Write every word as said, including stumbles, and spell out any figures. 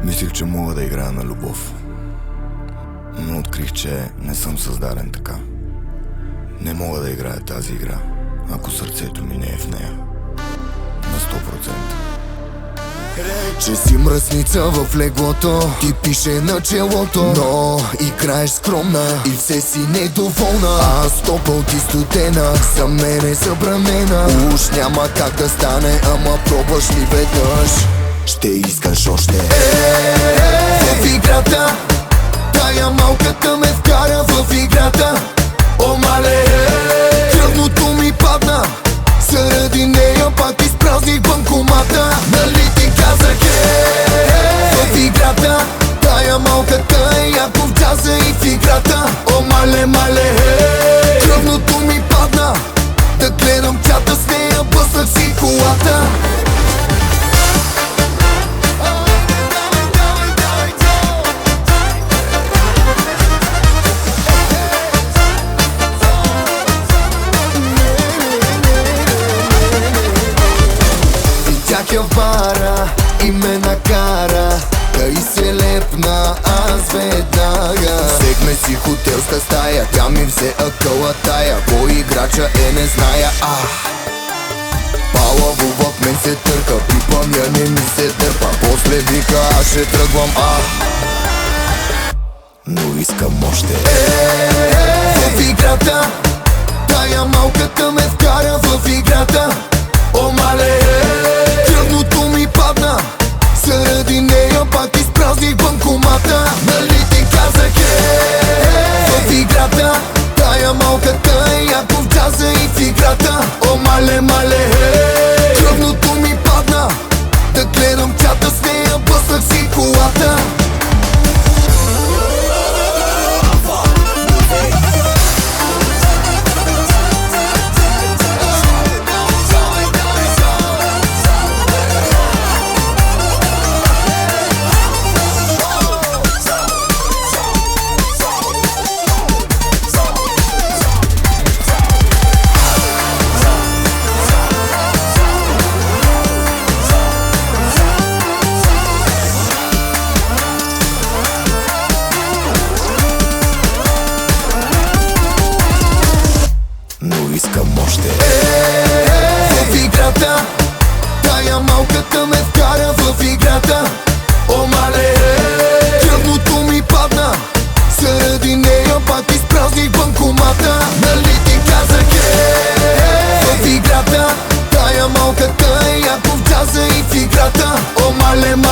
Мислих, че мога да играя на любов, но открих, че не съм създаден така. Не мога да играя тази игра, ако сърцето ми не е в нея на сто процента. Че си мръсница в леглото, ти пише на челото, но играеш скромна и все си недоволна. Аз топъл ти студена, за мен е забранена. Уж няма как да стане, ама пробваш ли веднъж, ще искаш още. В играта, тая малката ме вкара в играта. О, мале, кръвното ми падна, заради нея пак изпразних банкомата. Нали ти казах, е, в играта, тая малката е яко в джаза и в играта. О, мале, мале, е, кръвното ми падна, да гледам чата с нея, бъснах си колата. Видях в бара и ме накара да и се лепна аз веднага. Взехме си хотелска стая, тя ми взе акъла тая. Кой играча е не зная, ах. Палаво в мен се търка, припомня не ми се търпа. После вика аз ще тръгвам, ах, но искам още. В играта, тая малката ме вкара в играта. О, мале, кръвното ми падна, заради нея пак изпразних банкомата. Нали ти казах, е, в играта, тая малката е яко в джаза и в играта. О, мале, мале, кръвното ми падна, да гледам чата с нея, бъснах си колата. Искам още. В играта, тая малката ме вкара в играта. О, мале, кръвното ми падна, заради нея пак изпразних банкомата. Нали ти казах, е, в играта, тая малката е яко в джаза и в играта. О, мале, мале.